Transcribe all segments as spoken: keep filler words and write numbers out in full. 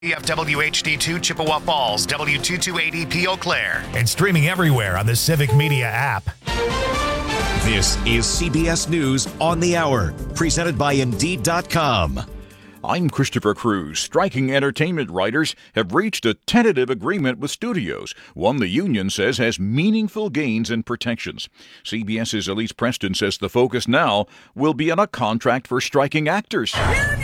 W F W H D two Chippewa Falls, W two two eight E P Eau Claire. And streaming everywhere on the Civic Media app. This is C B S News on the Hour, presented by Indeed dot com. I'm Christopher Cruz. Striking entertainment writers have reached a tentative agreement with studios, one the union says has meaningful gains and protections. CBS's Elise Preston says the focus now will be on a contract for striking actors.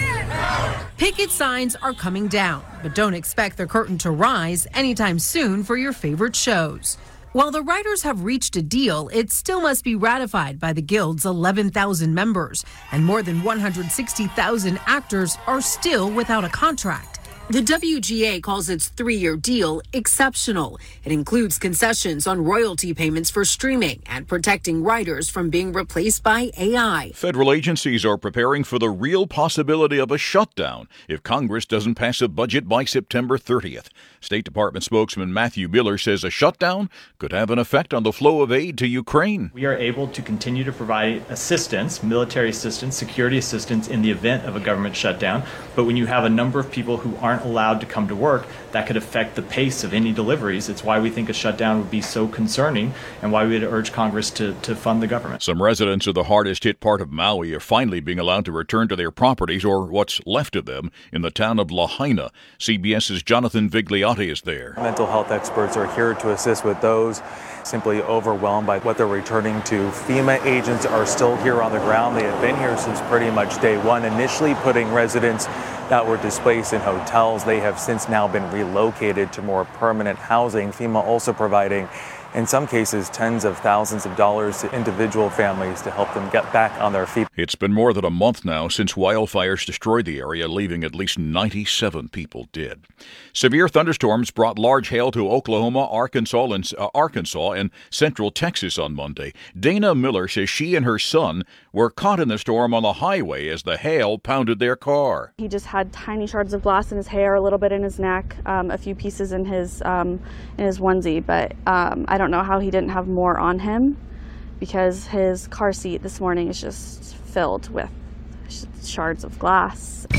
Picket signs are coming down, but don't expect the curtain to rise anytime soon for your favorite shows. While the writers have reached a deal, it still must be ratified by the Guild's eleven thousand members, and more than one hundred sixty thousand actors are still without a contract. The W G A calls its three-year deal exceptional. It includes concessions on royalty payments for streaming and protecting writers from being replaced by A I. Federal agencies are preparing for the real possibility of a shutdown if Congress doesn't pass a budget by September thirtieth. State Department spokesman Matthew Miller says a shutdown could have an effect on the flow of aid to Ukraine. We are able to continue to provide assistance, military assistance, security assistance in the event of a government shutdown. But when you have a number of people who aren't allowed to come to work, that could affect the pace of any deliveries. It's why we think a shutdown would be so concerning and why we would urge Congress to, to fund the government. Some residents of the hardest hit part of Maui are finally being allowed to return to their properties, or what's left of them, in the town of Lahaina. CBS's Jonathan Vigliotti is there. Mental health experts are here to assist with those simply overwhelmed by what they're returning to. FEMA agents are still here on the ground. They have been here since pretty much day one, initially putting residents that were displaced in hotels. They have since now been relocated to more permanent housing. FEMA also providing, in some cases, tens of thousands of dollars to individual families to help them get back on their feet. It's been more than a month now since wildfires destroyed the area, leaving at least ninety-seven people dead. Severe thunderstorms brought large hail to Oklahoma, Arkansas, and, uh, Arkansas, and central Texas on Monday. Dana Miller says she and her son were caught in the storm on the highway as the hail pounded their car. He just had tiny shards of glass in his hair, a little bit in his neck, um, a few pieces in his um, in his onesie, but um, I don't know how he didn't have more on him, because his car seat this morning is just filled with sh- shards of glass.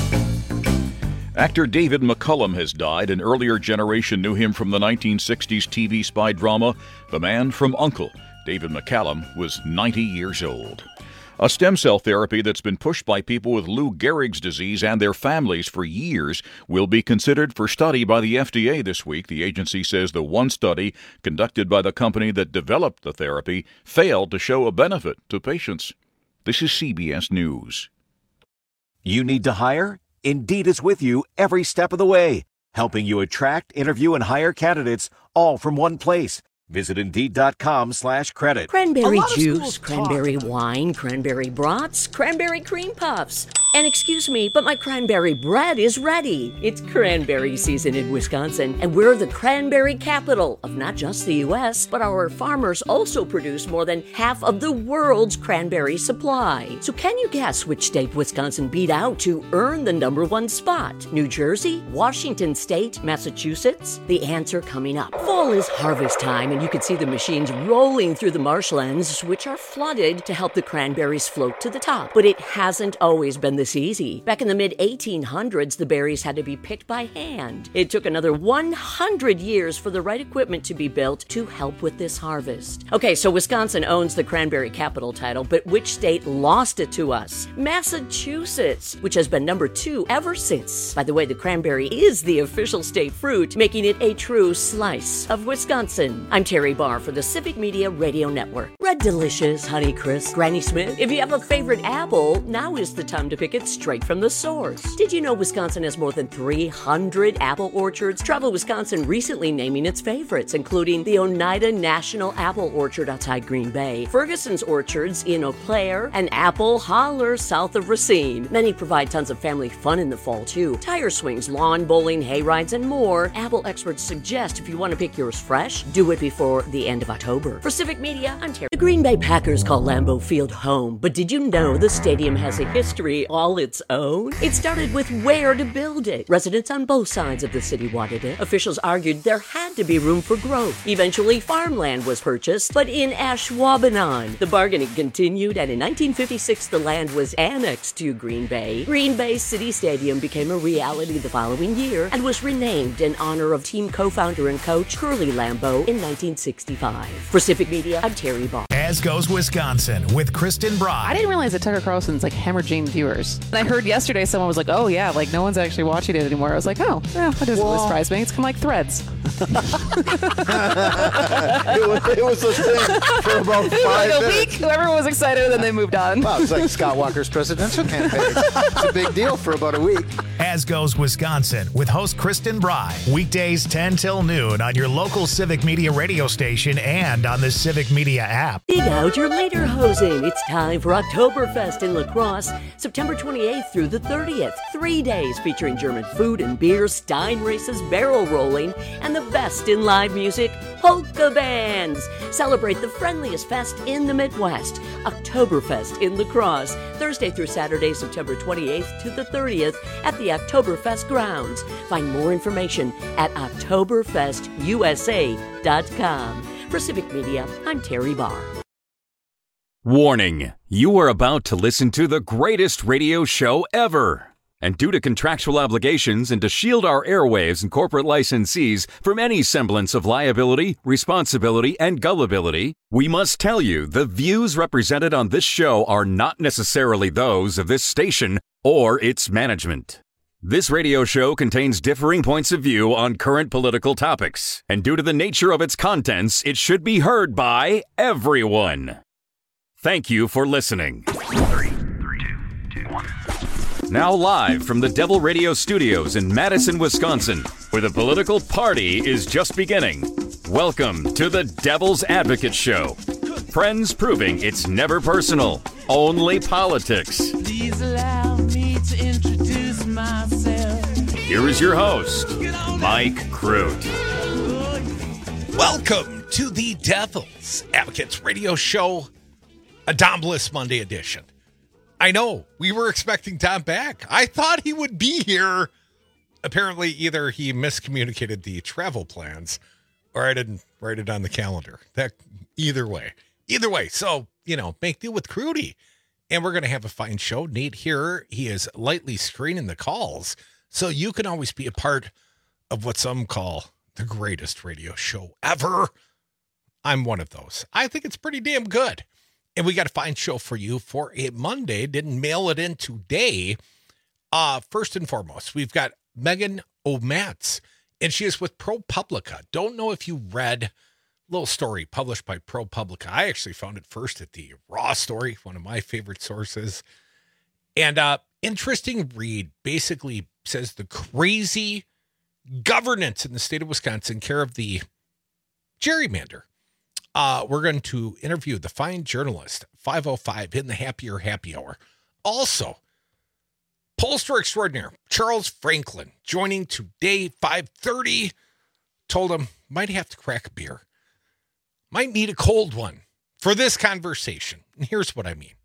Actor David McCullum has died. An earlier generation knew him from the nineteen sixties T V spy drama The Man from U N C L E. David McCullum was ninety years old. A stem cell therapy that's been pushed by people with Lou Gehrig's disease and their families for years will be considered for study by the F D A this week. The agency says the one study conducted by the company that developed the therapy failed to show a benefit to patients. This is C B S News. You need to hire? Indeed is with you every step of the way, helping you attract, interview, and hire candidates all from one place. Visit Indeed.com slash credit. Cranberry juice, cranberry wine, cranberry brats, cranberry cream puffs. And excuse me, but my cranberry bread is ready. It's cranberry season in Wisconsin, and we're the cranberry capital of not just the U S, but our farmers also produce more than half of the world's cranberry supply. So can you guess which state Wisconsin beat out to earn the number one spot? New Jersey, Washington State, Massachusetts? The answer coming up. Fall is harvest time, and you can see the machines rolling through the marshlands, which are flooded to help the cranberries float to the top. But it hasn't always been this easy. Back in the mid eighteen hundreds, the berries had to be picked by hand. It took another one hundred years for the right equipment to be built to help with this harvest. Okay, so Wisconsin owns the cranberry capital title, but which state lost it to us? Massachusetts, which has been number two ever since. By the way, the cranberry is the official state fruit, making it a true slice of Wisconsin. I'm Terry Barr for the Civic Media Radio Network. Red Delicious, Honey Crisp, Granny Smith. If you have a favorite apple, now is the time to pick it straight from the source. Did you know Wisconsin has more than three hundred apple orchards? Travel Wisconsin recently naming its favorites, including the Oneida National Apple Orchard outside Green Bay, Ferguson's Orchards in Eau Claire, and Apple Holler south of Racine. Many provide tons of family fun in the fall, too. Tire swings, lawn bowling, hay rides, and more. Apple experts suggest if you want to pick yours fresh, do it before the end of October. For Civic Media, I'm Terry. The Green Bay Packers call Lambeau Field home, but did you know the stadium has a history all all its own? It started with where to build it. Residents on both sides of the city wanted it. Officials argued there had to be room for growth. Eventually, farmland was purchased, but in Ashwaubenon. The bargaining continued, and in nineteen fifty-six, the land was annexed to Green Bay. Green Bay City Stadium became a reality the following year and was renamed in honor of team co-founder and coach Curly Lambeau in nineteen sixty-five. For Civic Media, I'm Terry Barr. As Goes Wisconsin with Kristen Brock. I didn't realize that Tucker Carlson's like hemorrhaging viewers. And I heard yesterday someone was like, oh yeah, like no one's actually watching it anymore. I was like, oh, yeah, that doesn't really surprise me. It's kind of like Threads. it, was, it was a thing for about five like a minutes. week, everyone was excited, and then they moved on. Wow, it's like Scott Walker's presidential campaign. It's a big deal for about a week. As Goes Wisconsin with host Kristen Bry. Weekdays ten till noon on your local Civic Media radio station and on the Civic Media app. Dig out your lederhosen. It's time for Oktoberfest in La Crosse, September twenty-eighth through the thirtieth. Three days featuring German food and beer, Stein races, barrel rolling, and the best in live music, polka bands. Celebrate the friendliest fest in the Midwest, Oktoberfest in La Crosse, Thursday through Saturday, September twenty-eighth to the thirtieth at the Oktoberfest grounds. Find more information at oktoberfest u s a dot com. For Civic Media, I'm Terry Barr. Warning, you are about to listen to the greatest radio show ever. And due to contractual obligations and to shield our airwaves and corporate licensees from any semblance of liability, responsibility, and gullibility, we must tell you the views represented on this show are not necessarily those of this station or its management. This radio show contains differing points of view on current political topics, and due to the nature of its contents, it should be heard by everyone. Thank you for listening. Three, three, two, two, one. Now live from the Devil Radio Studios in Madison, Wisconsin, where the political party is just beginning. Welcome to the Devil's Advocate Show. Friends proving it's never personal, only politics. Please allow me to introduce myself. Here is your host, Mike Crute. Welcome to the Devil's Advocates Radio Show, a Dom Bliss Monday edition. I know, we were expecting Dom back. I thought he would be here. Apparently, either he miscommunicated the travel plans or I didn't write it on the calendar. That either way. Either way. So, you know, make deal with Crudy. And we're going to have a fine show. Nate here, he is lightly screening the calls. So you can always be a part of what some call the greatest radio show ever. I'm one of those. I think it's pretty damn good. And we got a fine show for you for a Monday. Didn't mail it in today. Uh, first and foremost, we've got Megan O'Matz, and she is with ProPublica. Don't know if you read a little story published by ProPublica. I actually found it first at the Raw Story, one of my favorite sources. And uh, interesting read, basically says the crazy governance in the state of Wisconsin, care of the gerrymander. Uh, we're going to interview the fine journalist, five oh five in the Happier Happy Hour. Also, pollster extraordinaire Charles Franklin joining today, five thirty. Told him, might have to crack a beer. Might need a cold one for this conversation. And here's what I mean.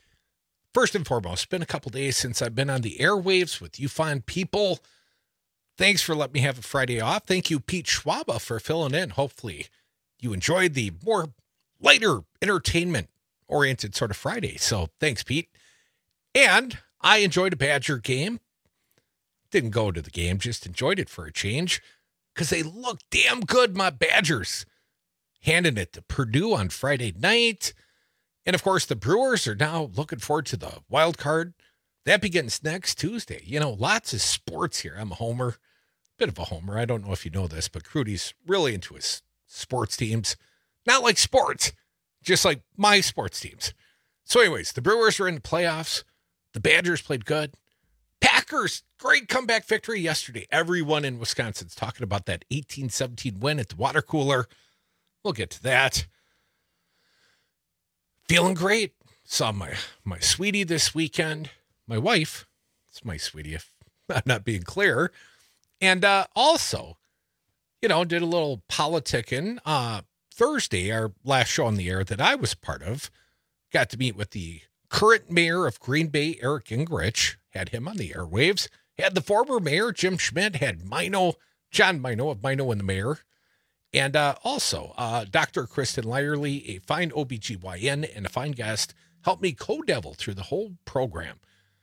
First and foremost, it's been a couple days since I've been on the airwaves with you fine people. Thanks for letting me have a Friday off. Thank you, Pete Schwaba, for filling in. Hopefully you enjoyed the more lighter, entertainment-oriented sort of Friday. So thanks, Pete. And I enjoyed a Badger game. Didn't go to the game, just enjoyed it for a change because they look damn good, my Badgers. Handing it to Purdue on Friday night. And, of course, the Brewers are now looking forward to the wild card. That begins next Tuesday. You know, lots of sports here. I'm a homer, bit of a homer. I don't know if you know this, but Crudy's really into his sports teams. Not like sports, just like my sports teams. So anyways, the Brewers are in the playoffs. The Badgers played good. Packers, great comeback victory yesterday. Everyone in Wisconsin's talking about that eighteen seventeen win at the water cooler. We'll get to that. Feeling great. Saw my, my sweetie this weekend. My wife. It's my sweetie if I'm not being clear. And uh, also, you know, did a little politicking. Uh, Thursday, our last show on the air that I was part of, got to meet with the current mayor of Green Bay, Eric Gingrich, had him on the airwaves. Had the former mayor, Jim Schmidt, had Mino, John Mino of Mino and the Mayor. And uh, also, uh, Doctor Kristen Lyerly, a fine O B G Y N and a fine guest, helped me co-devil through the whole program.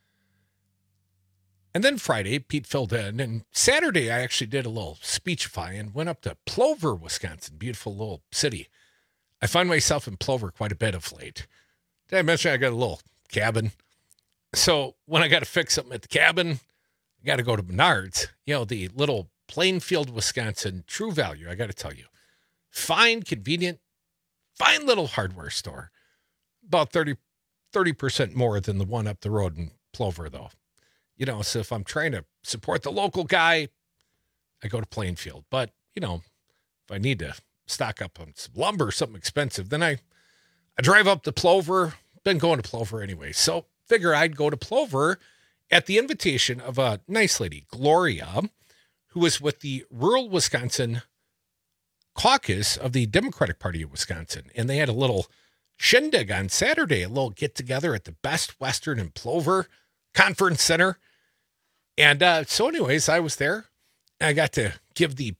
And then Friday, Pete filled in. And Saturday, I actually did a little speechifying, went up to Plover, Wisconsin, beautiful little city. I find myself in Plover quite a bit of late. Did I mention I got a little cabin? So when I got to fix something at the cabin, I got to go to Menards, you know, the little Plainfield, Wisconsin True Value. I got to tell you, fine, convenient, fine little hardware store. About thirty, thirty percent more than the one up the road in Plover, though. You know, so if I'm trying to support the local guy, I go to Plainfield. But, you know, if I need to stock up on some lumber, something expensive, then I, I drive up to Plover. Been going to Plover anyway. So figure I'd go to Plover at the invitation of a nice lady, Gloria, who was with the Rural Wisconsin Caucus of the Democratic Party of Wisconsin. And they had a little shindig on Saturday, a little get-together at the Best Western in Plover Conference Center. And uh, so anyways, I was there. I got to give the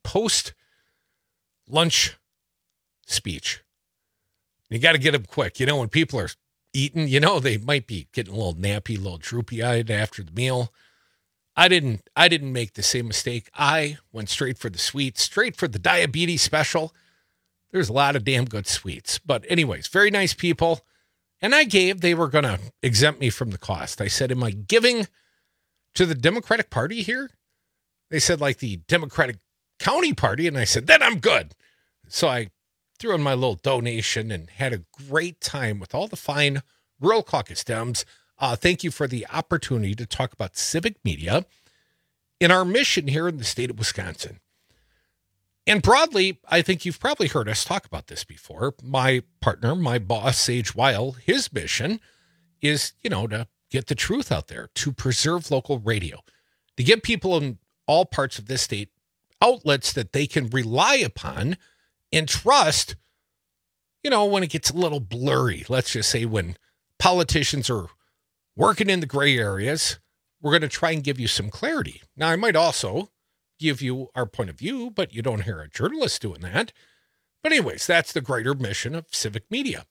post-lunch speech. You got to get them quick. You know, when people are eating, you know, they might be getting a little nappy, a little droopy-eyed after the meal. I didn't, I didn't make the same mistake. I went straight for the sweets, straight for the diabetes special. There's a lot of damn good sweets. But anyways, very nice people. And I gave, they were going to exempt me from the cost. I said, am I giving to the Democratic Party here? They said, like the Democratic County Party. And I said, then I'm good. So I threw in my little donation and had a great time with all the fine Rural Caucus Dems. Uh, thank you for the opportunity to talk about civic media in our mission here in the state of Wisconsin. And broadly, I think you've probably heard us talk about this before. My partner, my boss, Sage Weil, his mission is, you know, to get the truth out there, to preserve local radio, to give people in all parts of this state outlets that they can rely upon and trust, you know, when it gets a little blurry. Let's just say when politicians are working in the gray areas, we're going to try and give you some clarity. Now, I might also give you our point of view, but you don't hear a journalist doing that. But anyways, that's the greater mission of civic media.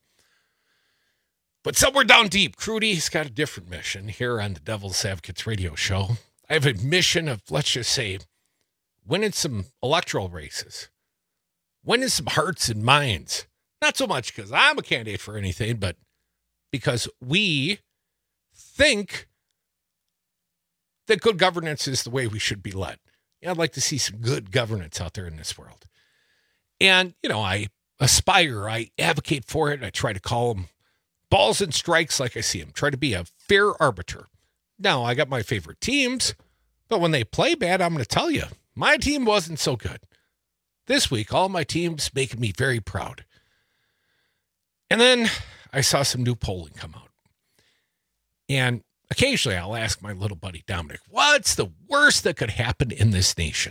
But somewhere down deep, Crudy's got a different mission here on the Devil's Advocates radio show. I have a mission of, let's just say, winning some electoral races, winning some hearts and minds. Not so much because I'm a candidate for anything, but because we think that good governance is the way we should be led. Yeah, I'd like to see some good governance out there in this world. And, you know, I aspire, I advocate for it. I try to call them balls and strikes like I see them. Try to be a fair arbiter. Now, I got my favorite teams, but when they play bad, I'm going to tell you, my team wasn't so good. This week, all my teams making me very proud. And then I saw some new polling come out. And occasionally I'll ask my little buddy Dominic, what's the worst that could happen in this nation?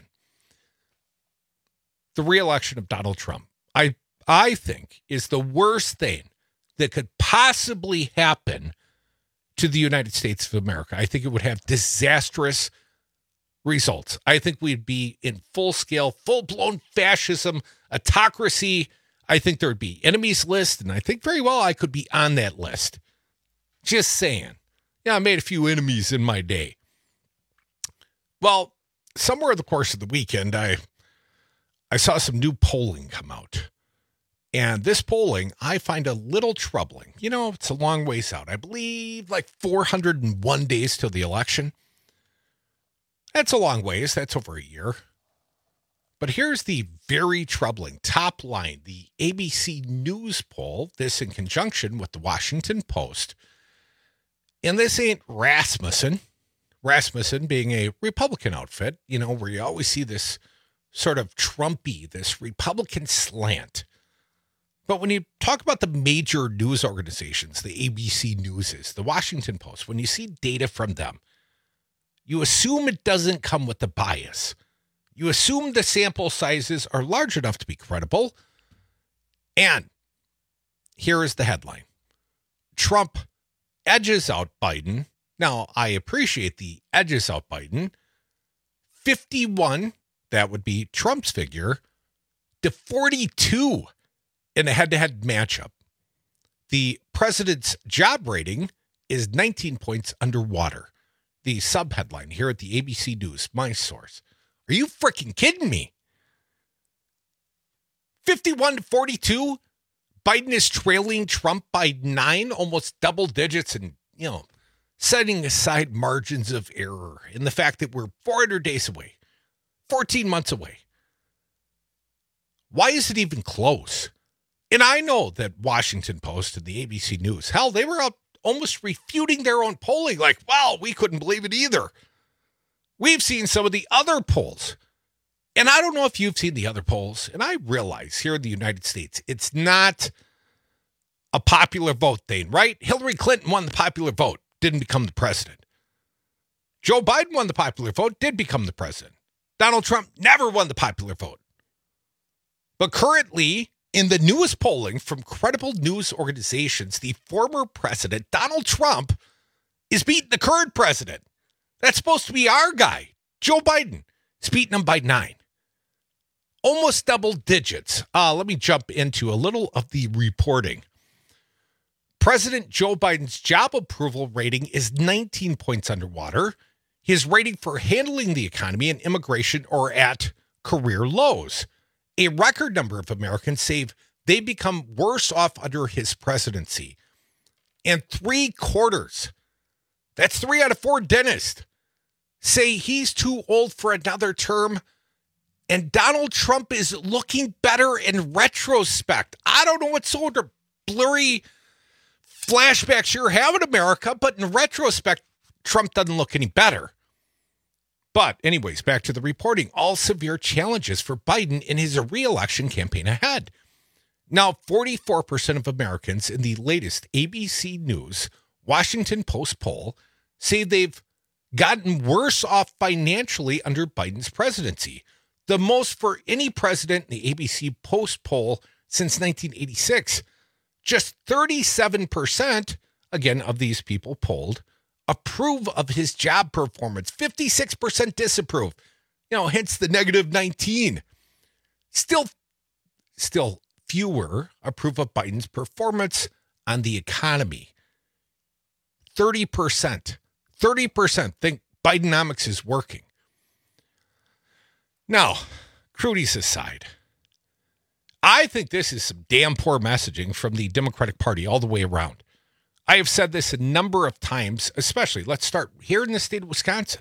The re-election of Donald Trump, I I think, is the worst thing that could possibly happen to the United States of America. I think it would have disastrous results. I think we'd be in full-scale, full-blown fascism, autocracy. I think there would be enemies list, and I think very well I could be on that list. Just saying. Yeah, I made a few enemies in my day. Well, somewhere in the course of the weekend, I I saw some new polling come out. And this polling, I find a little troubling. You know, it's a long ways out. I believe like four hundred one days till the election. That's a long ways. That's over a year. But here's the very troubling top line. The A B C News poll, this in conjunction with the Washington Post. And this ain't Rasmussen. Rasmussen being a Republican outfit, you know, where you always see this sort of Trumpy, this Republican slant. But when you talk about the major news organizations, the A B C Newses, the Washington Post, when you see data from them, you assume it doesn't come with a bias. You assume the sample sizes are large enough to be credible. And here is the headline. Trump edges out Biden. Now, I appreciate the edges out Biden. fifty-one, that would be Trump's figure, to forty-two in a head-to-head matchup. The president's job rating is nineteen points underwater. The sub-headline here at the A B C News, my source. Are you freaking kidding me? fifty-one to forty-two. Biden is trailing Trump by nine, almost double digits, and, you know, setting aside margins of error in the fact that we're four hundred days away, fourteen months away. Why is it even close? And I know that Washington Post and the A B C News, hell, they were out almost refuting their own polling, like, wow, we couldn't believe it either. We've seen some of the other polls. And I don't know if you've seen the other polls. And I realize here in the United States, it's not a popular vote thing, right? Hillary Clinton won the popular vote, didn't become the president. Joe Biden won the popular vote, did become the president. Donald Trump never won the popular vote. But currently, in the newest polling from credible news organizations, the former president, Donald Trump, is beating the current president. That's supposed to be our guy, Joe Biden. He's beating him by nine. Almost double digits. Uh, let me jump into a little of the reporting. President Joe Biden's job approval rating is nineteen points underwater. His rating for handling the economy and immigration are at career lows. A record number of Americans say they become worse off under his presidency. And three quarters, that's three out of four dentists, say he's too old for another term. And Donald Trump is looking better in retrospect. I don't know what sort of blurry flashbacks you're having, America, but in retrospect, Trump doesn't look any better. But anyways, back to the reporting. All severe challenges for Biden in his re-election campaign ahead. Now, forty-four percent of Americans in the latest A B C News Washington Post poll say they've gotten worse off financially under Biden's presidency. The most for any president in the A B C Post poll since nineteen eighty-six. Just thirty-seven percent, again, of these people polled, approve of his job performance. fifty-six percent disapprove. You know, hence the negative nineteen. Still, still fewer approve of Biden's performance on the economy. thirty percent. thirty percent think Bidenomics is working. Now, crudies aside, I think this is some damn poor messaging from the Democratic Party all the way around. I have said this a number of times, especially, let's start here in the state of Wisconsin.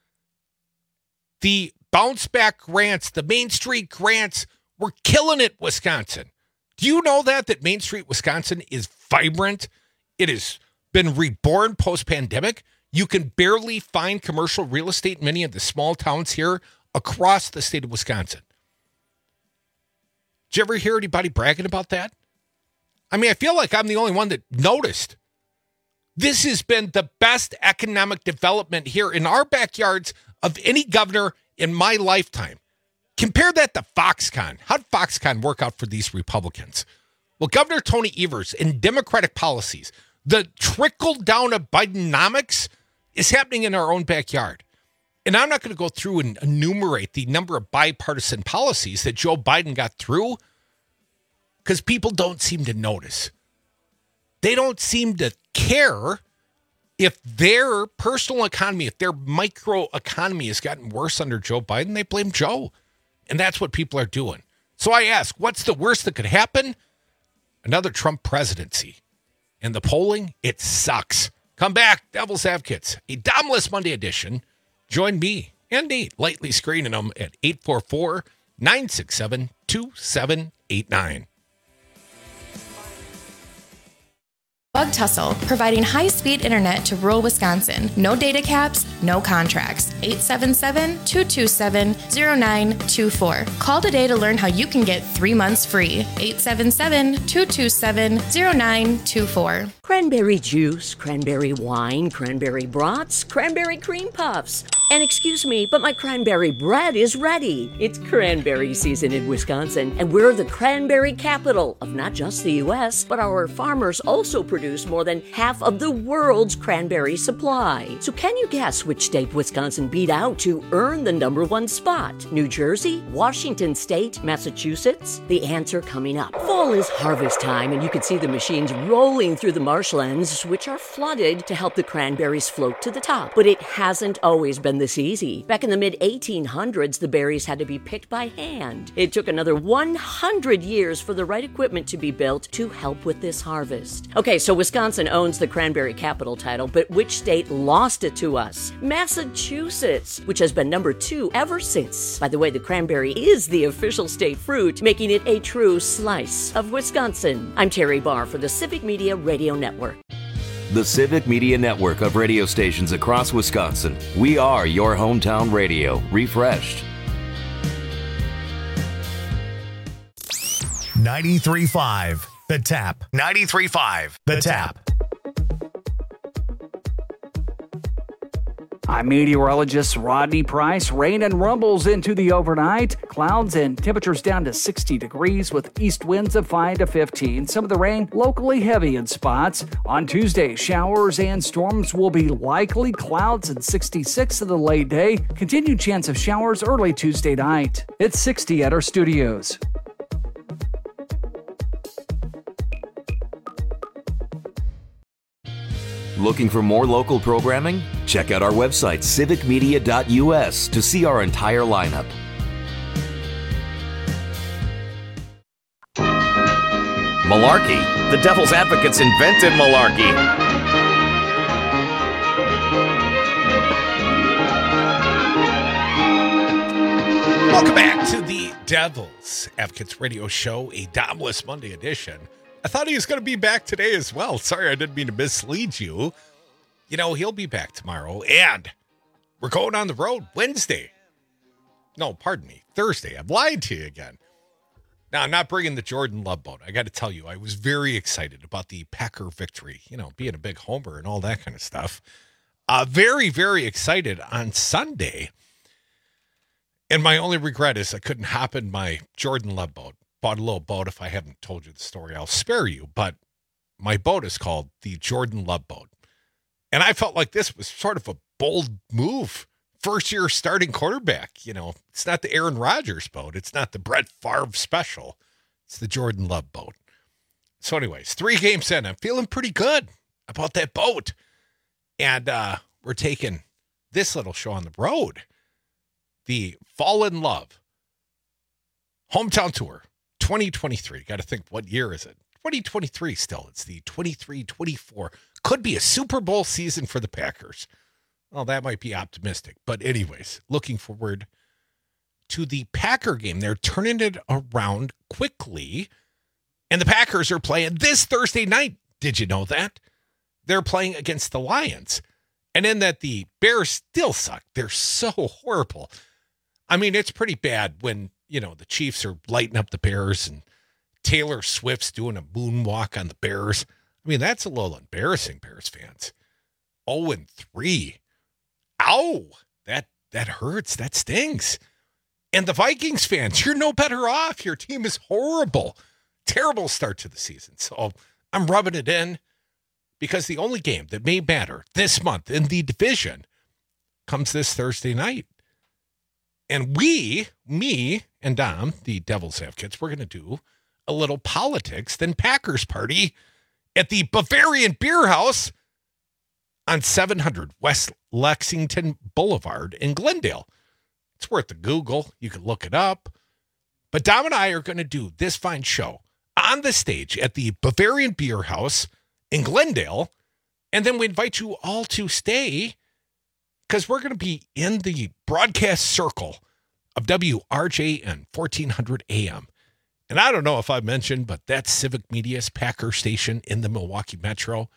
The bounce back grants, the Main Street grants, we're killing it, Wisconsin. Do you know that, that Main Street, Wisconsin is vibrant? It has been reborn post-pandemic. You can barely find commercial real estate in many of the small towns here across the state of Wisconsin. Did you ever hear anybody bragging about that? I mean, I feel like I'm the only one that noticed. This has been the best economic development here in our backyards of any governor in my lifetime. Compare that to Foxconn. How did Foxconn work out for these Republicans? Well, Governor Tony Evers and Democratic policies, the trickle down of Bidenomics is happening in our own backyard. And I'm not going to go through and enumerate the number of bipartisan policies that Joe Biden got through because people don't seem to notice. They don't seem to care if their personal economy, if their micro economy has gotten worse under Joe Biden. They blame Joe. And that's what people are doing. So I ask, what's the worst that could happen? Another Trump presidency. And the polling, it sucks. Come back, Devil's Advocates, a Domless Monday edition. Join me and Nate, lightly screening them at eight four four, nine six seven, two seven eight nine. Bug Tussle, providing high-speed internet to rural Wisconsin. No data caps, no contracts. eight seven seven, two two seven, zero nine two four. Call today to learn how you can get three months free. eight seven seven, two two seven, zero nine two four. Cranberry juice, cranberry wine, cranberry brats, cranberry cream puffs. And excuse me, but my cranberry bread is ready. It's cranberry season in Wisconsin, and we're the cranberry capital of not just the U S, but our farmers also produce more than half of the world's cranberry supply. So can you guess which state Wisconsin beat out to earn the number one spot? New Jersey? Washington State? Massachusetts? The answer coming up. Fall is harvest time, and you can see the machines rolling through the marshlands, which are flooded to help the cranberries float to the top. But it hasn't always been this easy. Back in the mid eighteen hundreds, the berries had to be picked by hand. It took another one hundred years for the right equipment to be built to help with this harvest. Okay, so Wisconsin owns the cranberry capital title, but which state lost it to us? Massachusetts, which has been number two ever since. By the way, the cranberry is the official state fruit, making it a true slice of Wisconsin. I'm Terry Barr for the Civic Media Radio Network. The Civic Media Network of radio stations across Wisconsin. We are your hometown radio, refreshed. ninety-three point five, The Tap. ninety-three point five, The Tap. I'm meteorologist Rodney Price. Rain and rumbles into the overnight. Clouds and temperatures down to sixty degrees with east winds of five to fifteen. Some of the rain locally heavy in spots. On Tuesday, showers and storms will be likely. Clouds and sixty-six of the late day. Continued chance of showers early Tuesday night. It's sixty at our studios. Looking for more local programming? Check out our website, civic media dot u s, to see our entire lineup. Malarkey. The Devil's Advocates invented malarkey. Welcome back to the Devil's Advocates Radio Show, a Domless Monday edition. I thought he was going to be back today as well. Sorry, I didn't mean to mislead you. You know, he'll be back tomorrow, and we're going on the road Wednesday. No, pardon me, Thursday. I've lied to you again. Now, I'm not bringing the Jordan Love boat. I got to tell you, I was very excited about the Packer victory, you know, being a big homer and all that kind of stuff. Uh, very, very excited on Sunday. And my only regret is I couldn't hop in my Jordan Love boat. Bought a little boat. If I haven't told you the story, I'll spare you. But my boat is called the Jordan Love boat. And I felt like this was sort of a bold move. First year starting quarterback. You know, it's not the Aaron Rodgers boat. It's not the Brett Favre special. It's the Jordan Love boat. So anyways, three games in, I'm feeling pretty good about that boat. And uh, we're taking this little show on the road. The Fall in Love Hometown Tour. twenty twenty-three. Got to think, what year is it? twenty twenty-three still. It's the twenty-three twenty-four. Could be a Super Bowl season for the Packers. Well, that might be optimistic. But anyways, looking forward to the Packer game. They're turning it around quickly. And the Packers are playing this Thursday night. Did you know that? They're playing against the Lions. And in that the Bears still suck. They're so horrible. I mean, it's pretty bad when, you know, the Chiefs are lighting up the Bears and Taylor Swift's doing a moonwalk on the Bears. I mean, that's a little embarrassing, Bears fans. oh and three. Ow! That that hurts. That stings. And the Vikings fans, you're no better off. Your team is horrible. Terrible start to the season. So I'm rubbing it in because the only game that may matter this month in the division comes this Thursday night. And we, me and Dom, the Devil's Advocates, we're going to do a little politics then Packers party at the Bavarian Beer House on seven hundred West Lexington Boulevard in Glendale. It's worth a Google. You can look it up. But Dom and I are going to do this fine show on the stage at the Bavarian Beer House in Glendale. And then we invite you all to stay because we're going to be in the broadcast circle of W R J N fourteen hundred A M. And I don't know if I mentioned, but that's Civic Media's Packer station in the Milwaukee Metro.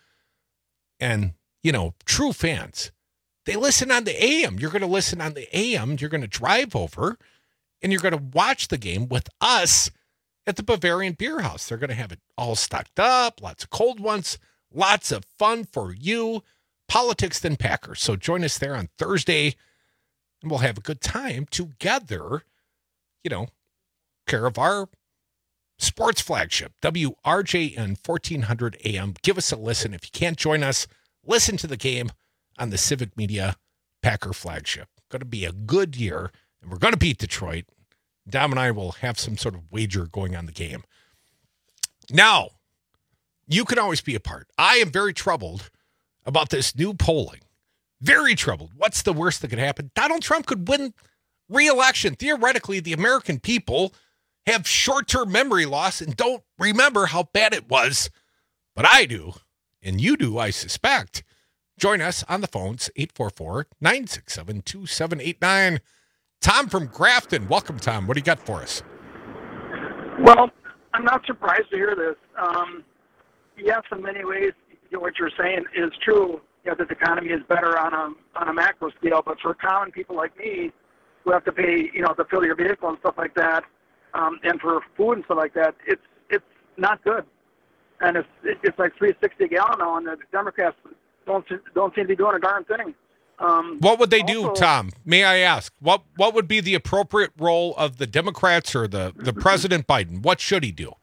And, you know, true fans, they listen on the A M. You're going to listen on the A M. You're going to drive over and you're going to watch the game with us at the Bavarian Beer House. They're going to have it all stocked up, lots of cold ones, lots of fun for you. Politics then Packers. So join us there on Thursday, and we'll have a good time together, you know, care of our sports flagship, W R J N fourteen hundred A M. Give us a listen. If you can't join us, listen to the game on the Civic Media Packer flagship. Going to be a good year, and we're going to beat Detroit. Dom and I will have some sort of wager going on the game. Now, you can always be a part. I am very troubled about this new polling. Very troubled. What's the worst that could happen? Donald Trump could win re-election. Theoretically, the American people have short-term memory loss and don't remember how bad it was. But I do, and you do, I suspect. Join us on the phones, eight four four, nine six seven, two seven eight nine. Tom from Grafton. Welcome, Tom. What do you got for us? Well, I'm not surprised to hear this. Um, yes, in many ways, you know, what you're saying is true, you know, that the economy is better on a, on a macro scale, but for common people like me who have to pay, you know, to fill your vehicle and stuff like that, um, and for food and stuff like that, it's it's not good. And it's it's like three sixty a gallon now, and the Democrats don't don't seem to be doing a darn thing. Um, what would they also, do, Tom? May I ask? What what would be the appropriate role of the Democrats or the, the President Biden? What should he do?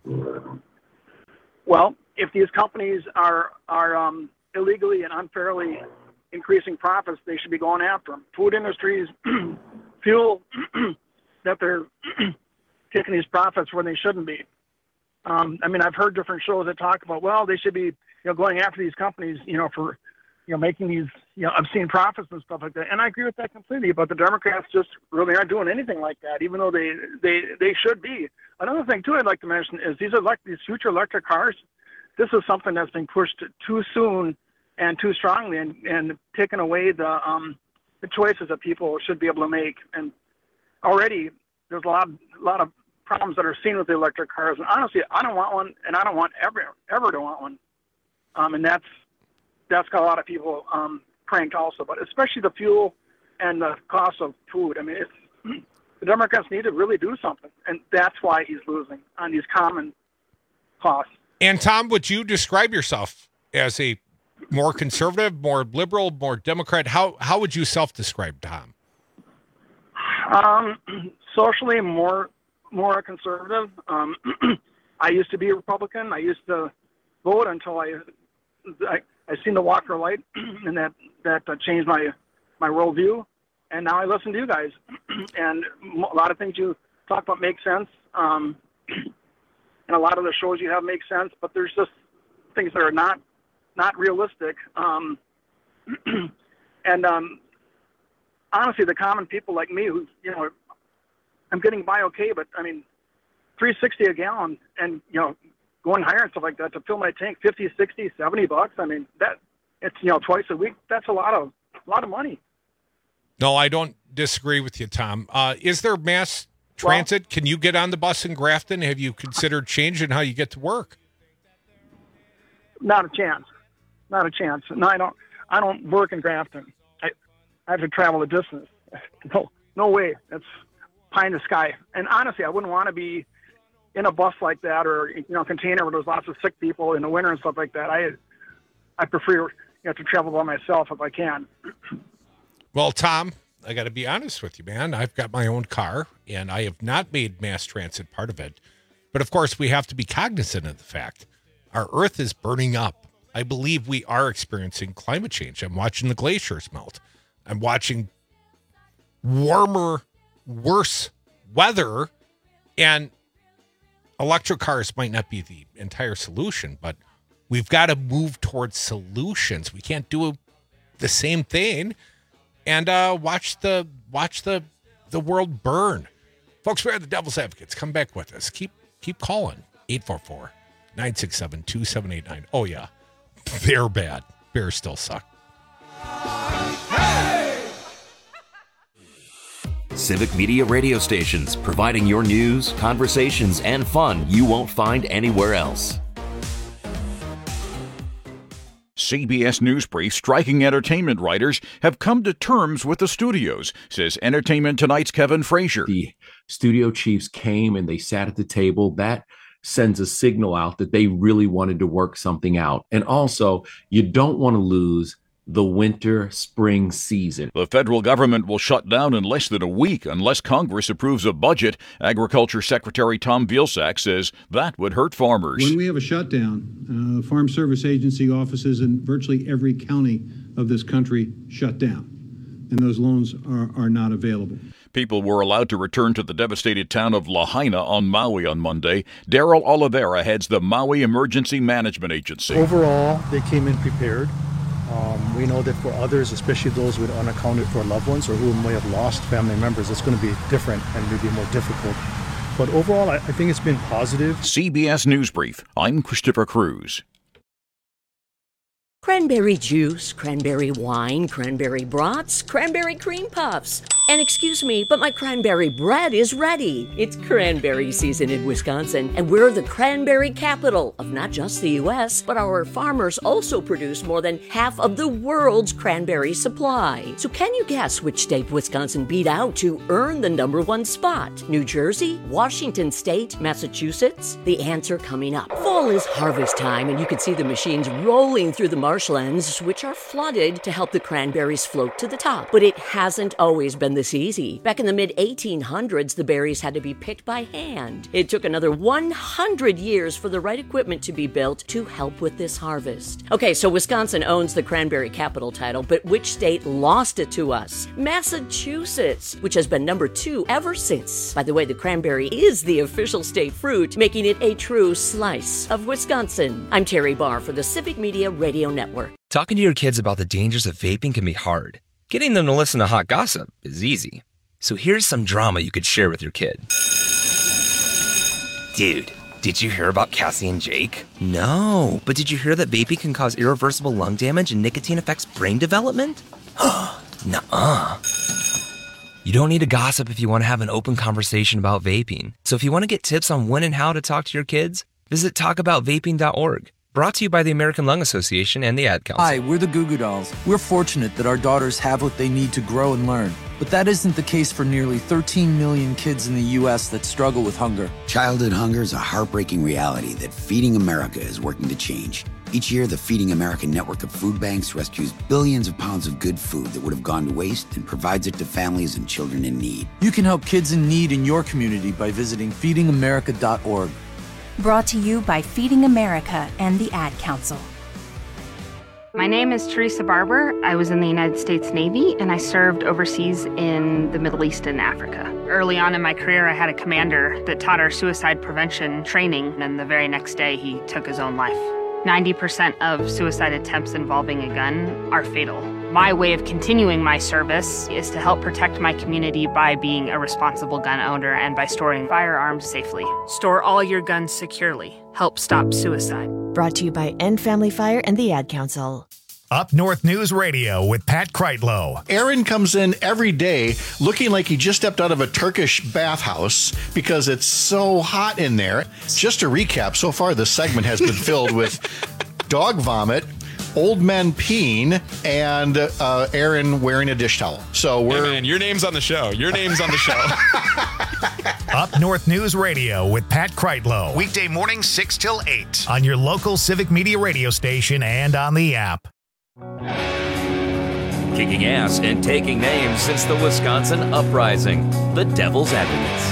Well, if these companies are are um, illegally and unfairly increasing profits, they should be going after them. Food industries, fuel, that they're taking these profits where they shouldn't be. Um, I mean, I've heard different shows that talk about, well, they should be, you know, going after these companies, you know, for, you know, making these, you know, obscene profits and stuff like that. And I agree with that completely. But the Democrats just really aren't doing anything like that, even though they they, they should be. Another thing too, I'd like to mention is these elect these future electric cars. This is something that's been pushed too soon and too strongly, and, and taken away the um, the choices that people should be able to make. And already there's a lot a lot of problems that are seen with the electric cars. And honestly, I don't want one, and I don't want ever ever to want one. Um, and that's that's got a lot of people um, pranked also, but especially the fuel and the cost of food. I mean, it's, the Democrats need to really do something, and that's why he's losing on these common costs. And Tom, would you describe yourself as a more conservative, more liberal, more Democrat? How how would you self-describe, Tom? Um, socially, more more conservative. Um, I used to be a Republican. I used to vote until I I, I seen the Walker light, and that that uh, changed my my worldview. And now I listen to you guys, and a lot of things you talk about make sense. Um, and a lot of the shows you have make sense, but there's just things that are not not realistic. Um, and um, honestly, the common people like me, who, you know, I'm getting by okay, but I mean, three sixty a gallon, and you know, going higher and stuff like that to fill my tank, fifty, sixty, seventy bucks. I mean, that it's, you know, twice a week. That's a lot of a lot of money. No, I don't disagree with you, Tom. Uh, is there mass transit? Well, can you get on the bus in Grafton? Have you considered changing how you get to work? Not a chance. Not a chance. No, I don't. I don't work in Grafton. I I have to travel a distance. No, no way. That's pie in the sky. And honestly, I wouldn't want to be in a bus like that, or, you know, container where there's lots of sick people in the winter and stuff like that. I I prefer, you know, to travel by myself if I can. Well, Tom, I got to be honest with you, man. I've got my own car, and I have not made mass transit part of it. But, of course, we have to be cognizant of the fact our Earth is burning up. I believe we are experiencing climate change. I'm watching the glaciers melt. I'm watching warmer, worse weather, and electric cars might not be the entire solution, but we've got to move towards solutions. We can't do the same thing and uh, watch the watch the the world burn. Folks, we are the Devil's Advocates. Come back with us. Keep keep calling. eight four four, nine six seven, two seven eight nine. Oh, yeah. They're bad. Bears still suck. Civic Media radio stations, providing your news, conversations, and fun you won't find anywhere else. C B S News Brief striking entertainment writers have come to terms with the studios, says Entertainment Tonight's Kevin Frazier. The studio chiefs came and they sat at the table. That sends a signal out that they really wanted to work something out. And also, you don't want to lose the winter spring season. The federal government will shut down in less than a week unless Congress approves a budget. Agriculture Secretary Tom Vilsack says that would hurt farmers. When we have a shutdown, uh, Farm Service Agency offices in virtually every county of this country shut down, and those loans are, are not available. People were allowed to return to the devastated town of Lahaina on Maui on Monday. Daryl Oliveira heads the Maui Emergency Management Agency. Overall, they came in prepared. Um, we know that for others, especially those with unaccounted for loved ones or who may have lost family members, it's going to be different and maybe more difficult. But overall, I, I think it's been positive. C B S News Brief. I'm Christopher Cruz. Cranberry juice, cranberry wine, cranberry brats, cranberry cream puffs. And excuse me, but my cranberry bread is ready. It's cranberry season in Wisconsin, and we're the cranberry capital of not just the U S, but our farmers also produce more than half of the world's cranberry supply. So can you guess which state Wisconsin beat out to earn the number one spot? New Jersey, Washington State, Massachusetts? The answer coming up. Fall is harvest time, and you can see the machines rolling through the marshlands, which are flooded to help the cranberries float to the top. But it hasn't always been this easy. Back in the mid eighteen hundreds, the berries had to be picked by hand. It took another one hundred years for the right equipment to be built to help with this harvest. Okay, so Wisconsin owns the cranberry capital title, but which state lost it to us? Massachusetts, which has been number two ever since. By the way, the cranberry is the official state fruit, making it a true slice of Wisconsin. I'm Terry Barr for the Civic Media Radio Network. Talking to your kids about the dangers of vaping can be hard. Getting them to listen to hot gossip is easy. So here's some drama you could share with your kid. Dude, did you hear about Cassie and Jake? No, but did you hear that vaping can cause irreversible lung damage and nicotine affects brain development? Nuh-uh. You don't need to gossip if you want to have an open conversation about vaping. So if you want to get tips on when and how to talk to your kids, visit talk about vaping dot org. Brought to you by the American Lung Association and the Ad Council. Hi, we're the Goo Goo Dolls. We're fortunate that our daughters have what they need to grow and learn. But that isn't the case for nearly thirteen million kids in the U S that struggle with hunger. Childhood hunger is a heartbreaking reality that Feeding America is working to change. Each year, the Feeding America network of food banks rescues billions of pounds of good food that would have gone to waste and provides it to families and children in need. You can help kids in need in your community by visiting feeding america dot org. Brought to you by Feeding America and the Ad Council. My name is Teresa Barber. I was in the United States Navy, and I served overseas in the Middle East and Africa. Early on in my career, I had a commander that taught our suicide prevention training, and the very next day, he took his own life. ninety percent of suicide attempts involving a gun are fatal. My way of continuing my service is to help protect my community by being a responsible gun owner and by storing firearms safely. Store all your guns securely. Help stop suicide. Brought to you by End Family Fire and the Ad Council. Up North News Radio with Pat Kreitlow. Aaron comes in every day looking like he just stepped out of a Turkish bathhouse because it's so hot in there. Just to recap, so far this segment has been filled with dog vomit, old men peeing, and uh, Aaron wearing a dish towel. So we're hey man, your name's on the show. Your name's on the show. Up North News Radio with Pat Kreitlow. Weekday mornings six till eight. On your local Civic Media radio station and on the app. Kicking ass and taking names since the Wisconsin Uprising. The Devil's Advocates.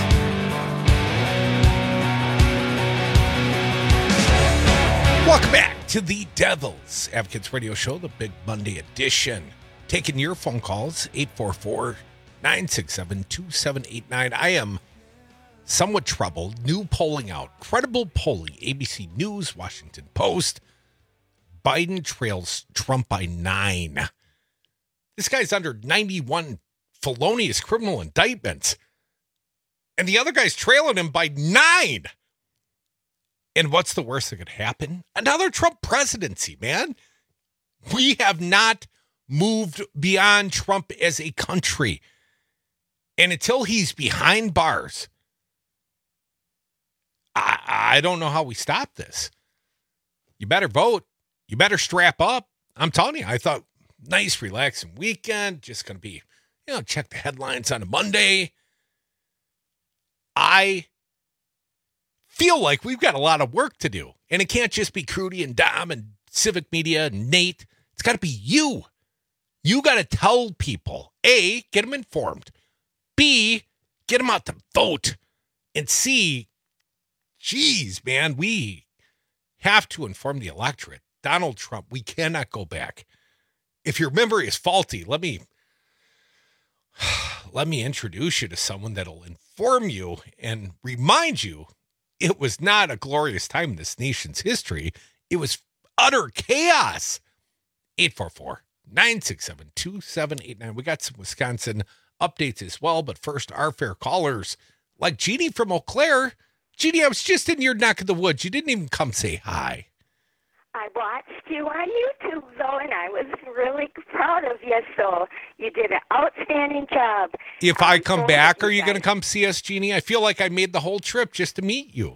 Welcome back to the Devil's Advocates Radio Show, the Big Monday edition. Taking your phone calls, eight four four, nine six seven, two seven eight nine. I am somewhat troubled. New polling out. Credible polling. A B C News, Washington Post. Biden trails Trump by nine. This guy's under ninety-one felonious criminal indictments. And the other guy's trailing him by nine. And what's the worst that could happen? Another Trump presidency, man. We have not moved beyond Trump as a country. And until he's behind bars, I, I don't know how we stop this. You better vote. You better strap up. I'm telling you, I thought, nice, relaxing weekend. Just going to be, you know, check the headlines on a Monday. I feel like we've got a lot of work to do. And it can't just be Crudy and Dom and Civic Media and Nate. It's got to be you. You got to tell people, A, get them informed. B, get them out to vote. And C, geez, man, we have to inform the electorate. Donald Trump, we cannot go back. If your memory is faulty, let me let me introduce you to someone that'll inform you and remind you it was not a glorious time in this nation's history. It was utter chaos. eight four four, nine six seven, two seven eight nine. We got some Wisconsin updates as well, but first, our fair callers, like Jeannie from Eau Claire. Jeannie, I was just in your neck of the woods. You didn't even come say hi. I watched you on YouTube, though, and I was really proud of you, so you did an outstanding job. If I come back, are you going to come see us, Jeannie? I feel like I made the whole trip just to meet you.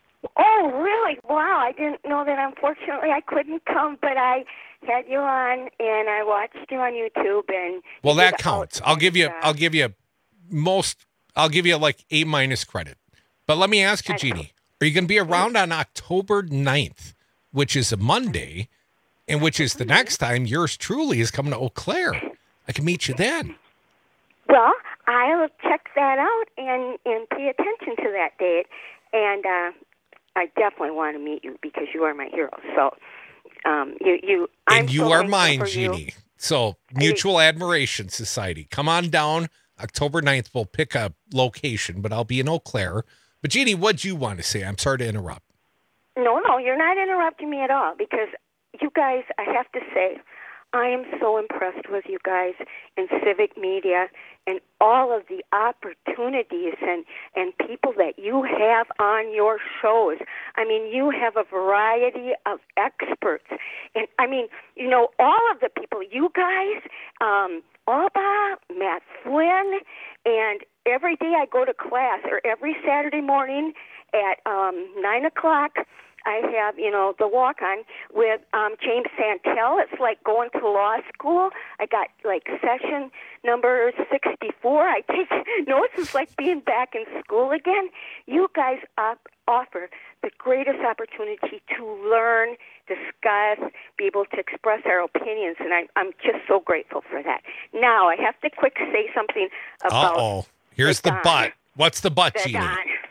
Oh, really? Wow, I didn't know that. Unfortunately, I couldn't come, but I had you on, and I watched you on YouTube. And well, that counts. I'll give you. I'll give you most. I'll give you like A minus credit. But let me ask you, Jeannie, are you going to be around on October ninth, which is a Monday, and which is the next time yours truly is coming to Eau Claire? I can meet you then. Well, I'll check that out and, and pay attention to that date. And uh, I definitely want to meet you because you are my hero. So um, you, you, I'm and you so are mine, you. Jeannie. So Mutual Admiration Society. Come on down October ninth. We'll pick a location, but I'll be in Eau Claire. But Jeannie, what'd you want to say? I'm sorry to interrupt. No, no, you're not interrupting me at all because you guys, I have to say, I am so impressed with you guys in civic media and all of the opportunities and, and people that you have on your shows. I mean, you have a variety of experts. And, I mean, you know, all of the people, you guys, um, Alba, Matt Flynn, and every day I go to class, or every Saturday morning at um, nine o'clock, I have, you know, the walk-on with um, James Santel. It's like going to law school. I got, like, session number sixty-four. I take notes. It's like being back in school again. You guys op- offer the greatest opportunity to learn, discuss, be able to express our opinions, and I, I'm just so grateful for that. Now, I have to quick say something about... Uh-oh. Here's the, the butt. What's the butt, Jeannie?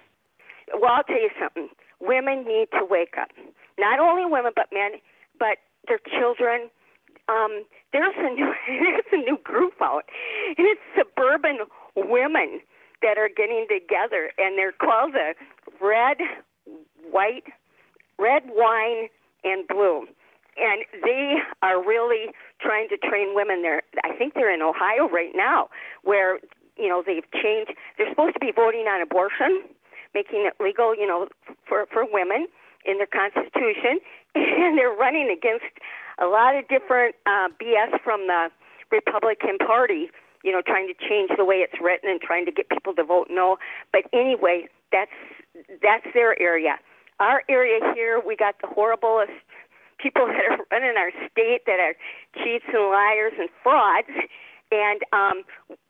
Well, I'll tell you something. Women need to wake up. Not only women, but men, but their children. Um, there's a new there's a new group out, and it's suburban women that are getting together, and they're called the Red, White, Red Wine, and Blue. And they are really trying to train women. There, I think they're in Ohio right now, where you know they've changed. They're supposed to be voting on abortion, making it legal, you know, for, for women in their Constitution, and they're running against a lot of different uh, B S from the Republican Party, you know, trying to change the way it's written and trying to get people to vote no. But anyway, that's that's their area. Our area here, we got the horriblest people that are running our state that are cheats and liars and frauds. And um,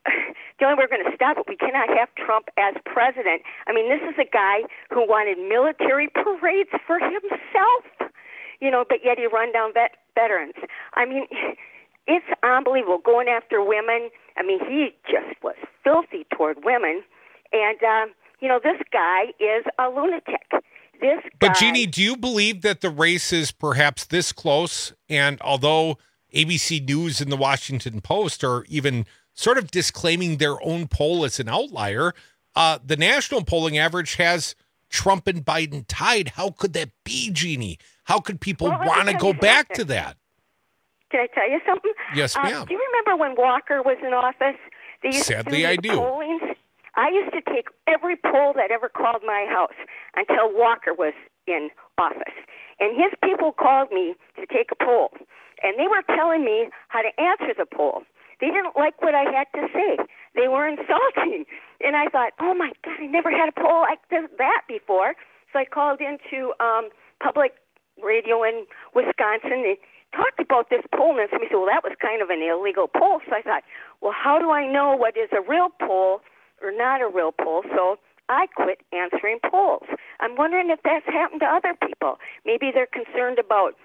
the only way we're going to stop it, we cannot have Trump as president. I mean, this is a guy who wanted military parades for himself, you know, but yet he run down vet- veterans. I mean, it's unbelievable going after women. I mean, he just was filthy toward women. And, uh, you know, this guy is a lunatic. This guy, but, Jeannie, do you believe that the race is perhaps this close? And although A B C News and the Washington Post are even sort of disclaiming their own poll as an outlier, uh, the national polling average has Trump and Biden tied. How could that be, Jeannie? How could people well, want to go back to that? Can I tell you something? Yes, ma'am. Uh, do you remember when Walker was in office? They used Sadly, to do I do. Pollings? I used to take every poll that ever called my house until Walker was in office. And his people called me to take a poll. And they were telling me how to answer the poll. They didn't like what I had to say. They were insulting. And I thought, oh, my God, I never had a poll like that before. So I called into um, public radio in Wisconsin and talked about this poll. And somebody said, well, that was kind of an illegal poll. So I thought, well, how do I know what is a real poll or not a real poll? So I quit answering polls. I'm wondering if that's happened to other people. Maybe they're concerned about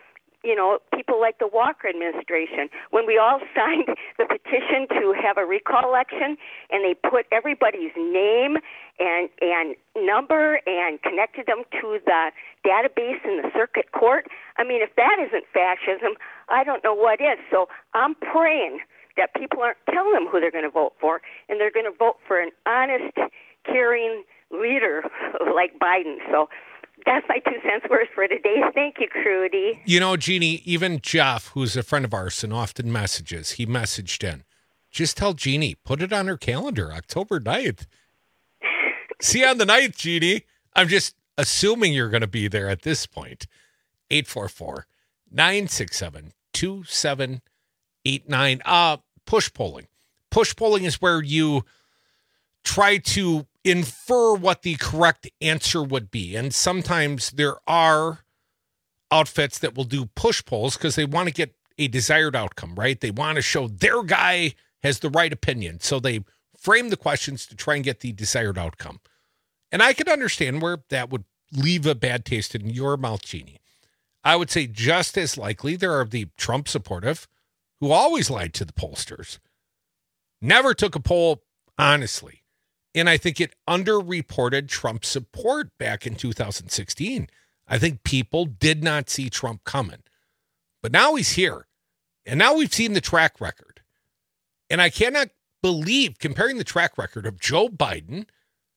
you know, people like the Walker administration, when we all signed the petition to have a recall election, and they put everybody's name and and number and connected them to the database in the circuit court. I mean, if that isn't fascism, I don't know what is. So I'm praying that people aren't telling them who they're going to vote for, and they're going to vote for an honest, caring leader like Biden. So that's my two cents worth for today. Thank you, Crudy. You know, Jeannie, even Jeff, who's a friend of ours and often messages, he messaged in. Just tell Jeannie, put it on her calendar, October ninth. See you on the ninth, Jeannie. I'm just assuming you're going to be there at this point. eight four four, nine six seven, two seven eight nine. Uh, push polling. Push polling is where you try to infer what the correct answer would be. And sometimes there are outfits that will do push polls because they want to get a desired outcome, right? They want to show their guy has the right opinion. So they frame the questions to try and get the desired outcome. And I could understand where that would leave a bad taste in your mouth, Jeannie. I would say just as likely there are the Trump supportive who always lied to the pollsters, never took a poll honestly. And I think it underreported Trump's support back in two thousand sixteen. I think people did not see Trump coming. But now he's here. And now we've seen the track record. And I cannot believe, comparing the track record of Joe Biden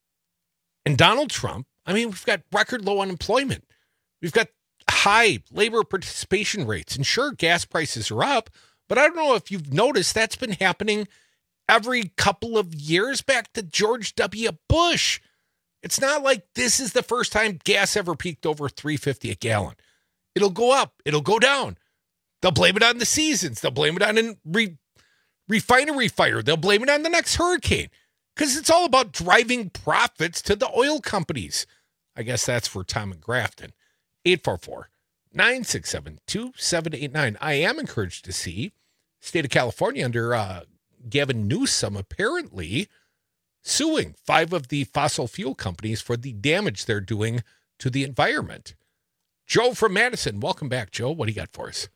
and Donald Trump, I mean, we've got record low unemployment. We've got high labor participation rates. And sure, gas prices are up. But I don't know if you've noticed that's been happening every couple of years back to George W. Bush. It's not like this is the first time gas ever peaked over three fifty a gallon. It'll go up. It'll go down. They'll blame it on the seasons. They'll blame it on a re- refinery fire. They'll blame it on the next hurricane because it's all about driving profits to the oil companies. I guess that's for Tom and Grafton. eight four four, nine six seven, two seven eight nine. I am encouraged to see state of California under uh, Gavin Newsom apparently suing five of the fossil fuel companies for the damage they're doing to the environment. Joe from Madison. Welcome back, Joe. What do you got for us?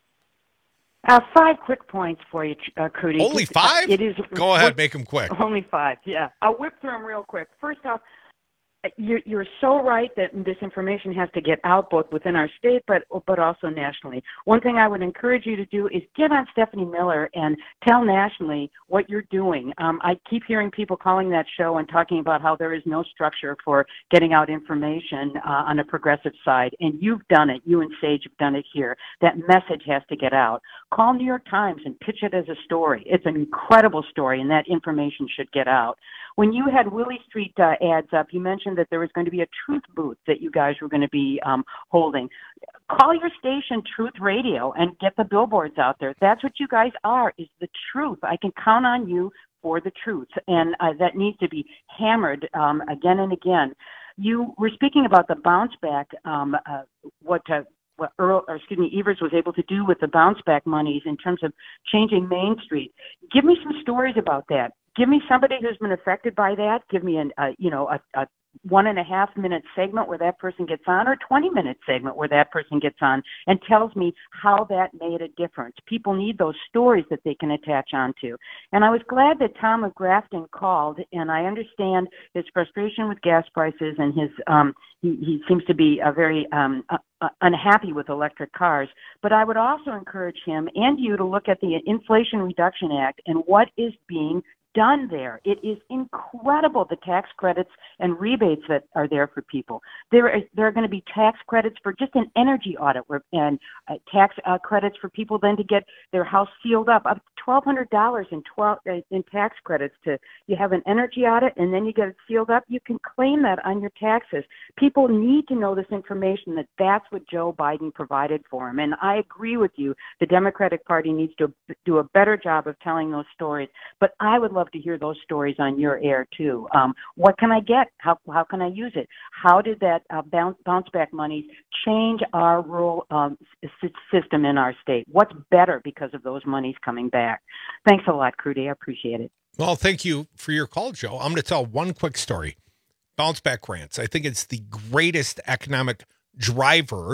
Uh, five quick points for you, uh, Crudy. Only five? Uh, it is. Go ahead, make them quick. Only five, yeah. I'll whip through them real quick. First off, You're, you're so right that this information has to get out both within our state, but but also nationally. One thing I would encourage you to do is get on Stephanie Miller and tell nationally what you're doing. Um, I keep hearing people calling that show and talking about how there is no structure for getting out information uh, on a progressive side, and you've done it. You and Sage have done it here. That message has to get out. Call New York Times and pitch it as a story. It's an incredible story, and that information should get out. When you had Willie Street uh, ads up, you mentioned that there was going to be a truth booth that you guys were going to be um, holding. Call your station Truth Radio and get the billboards out there. That's what you guys are, is the truth. I can count on you for the truth, and uh, that needs to be hammered um, again and again. You were speaking about the bounce back, um, uh, what uh, what Earl, or excuse me, Evers was able to do with the bounce back monies in terms of changing Main Street. Give me some stories about that. Give me somebody who's been affected by that. Give me an, uh, you know, a, a one and a half minute segment where that person gets on, or a twenty minute segment where that person gets on and tells me how that made a difference. People need those stories that they can attach onto. And I was glad that Tom of Grafton called, and I understand his frustration with gas prices and his, um, he, he seems to be a very um, uh, unhappy with electric cars. But I would also encourage him and you to look at the Inflation Reduction Act and what is being done there. It is incredible, the tax credits and rebates that are there for people. There are, there are going to be tax credits for just an energy audit where, and uh, tax uh, credits for people then to get their house sealed up, up to twelve hundred dollars in, twelve, uh, in tax credits. To you have an energy audit and then you get it sealed up, you can claim that on your taxes. People need to know this information, that that's what Joe Biden provided for him. And I agree with you, the Democratic Party needs to do a better job of telling those stories. But I would love to hear those stories on your air too. Um, what can I get? How how can I use it? How did that uh, bounce, bounce back monies change our rural um, s- system in our state? What's better because of those monies coming back? Thanks a lot, Crudy. I appreciate it. Well, thank you for your call, Joe. I'm going to tell one quick story. Bounce back grants. I think it's the greatest economic driver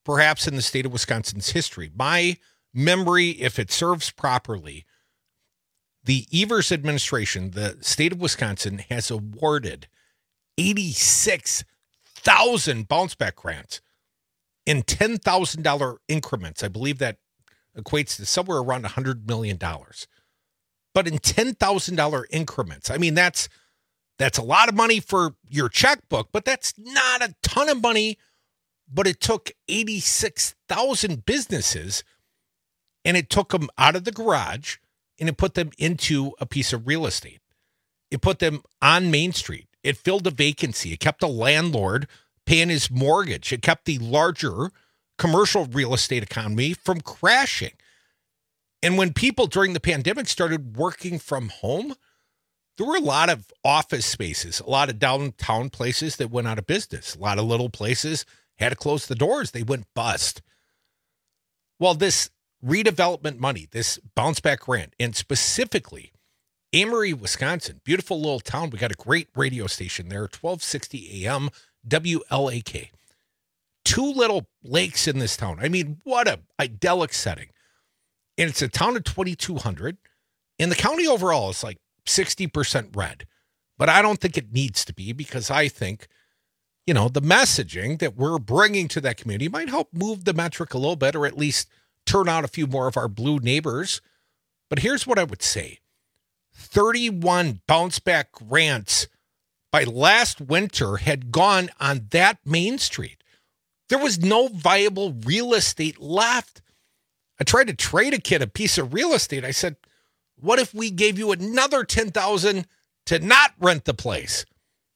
perhaps in the state of Wisconsin's history. My memory, if it serves properly, the Evers administration, the state of Wisconsin, has awarded eighty-six thousand bounce back grants in ten thousand dollars increments. I believe that equates to somewhere around one hundred million dollars. But in ten thousand dollars increments, I mean, that's that's a lot of money for your checkbook, but that's not a ton of money. But it took eighty-six thousand businesses, and it took them out of the garage, and it put them into a piece of real estate. It put them on Main Street. It filled a vacancy. It kept the landlord paying his mortgage. It kept the larger commercial real estate economy from crashing. And when people during the pandemic started working from home, there were a lot of office spaces, a lot of downtown places that went out of business. A lot of little places had to close the doors. They went bust. Well, this redevelopment money, this bounce back grant, and specifically Amory, Wisconsin, beautiful little town. We got a great radio station there, twelve sixty A M W L A K. Two little lakes in this town. I mean, what a idyllic setting. And it's a town of twenty-two hundred. And the county overall is like sixty percent red. But I don't think it needs to be, because I think, you know, the messaging that we're bringing to that community might help move the metric a little bit, or at least turn out a few more of our blue neighbors. But here's what I would say. thirty-one bounce back grants by last winter had gone on that Main Street. There was no viable real estate left. I tried to trade a kid a piece of real estate. I said, what if we gave you another ten thousand dollars to not rent the place?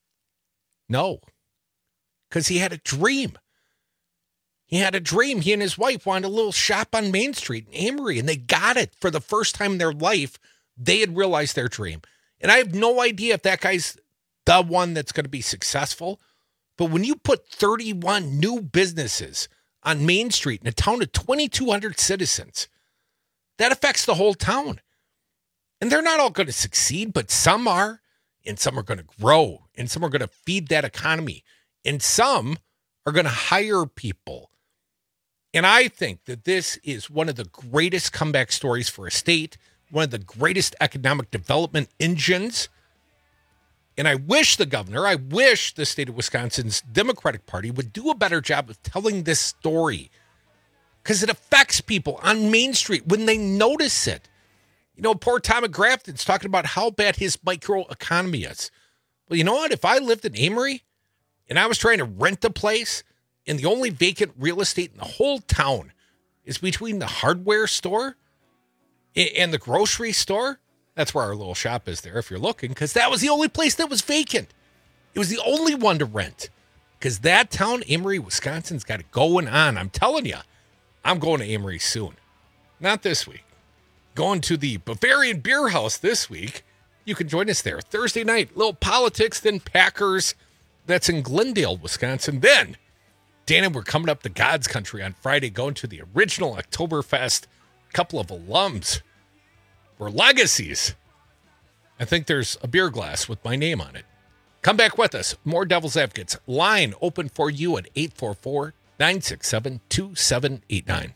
No, because he had a dream. He had a dream. He and his wife wanted a little shop on Main Street in Amory, and they got it for the first time in their life. They had realized their dream. And I have no idea if that guy's the one that's going to be successful. But when you put thirty-one new businesses on Main Street in a town of twenty-two hundred citizens, that affects the whole town. And they're not all going to succeed, but some are, and some are going to grow, and some are going to feed that economy, and some are going to hire people. And I think that this is one of the greatest comeback stories for a state, one of the greatest economic development engines. And I wish the governor, I wish the state of Wisconsin's Democratic Party would do a better job of telling this story, because it affects people on Main Street when they notice it. You know, poor Tom McGrafton's talking about how bad his microeconomy is. Well, you know what? If I lived in Amory and I was trying to rent a place and the only vacant real estate in the whole town is between the hardware store and the grocery store, that's where our little shop is there if you're looking, because that was the only place that was vacant. It was the only one to rent, because that town, Amory, Wisconsin's got it going on. I'm telling you, I'm going to Amory soon. Not this week. Going to the Bavarian Beer House this week. You can join us there Thursday night. Little politics, then Packers. That's in Glendale, Wisconsin. Then, Dana, we're coming up to God's Country on Friday, going to the original Oktoberfest. A couple of alums. We're legacies. I think there's a beer glass with my name on it. Come back with us. More Devil's Advocates. Line open for you at eight four four, nine six seven, two seven eight nine.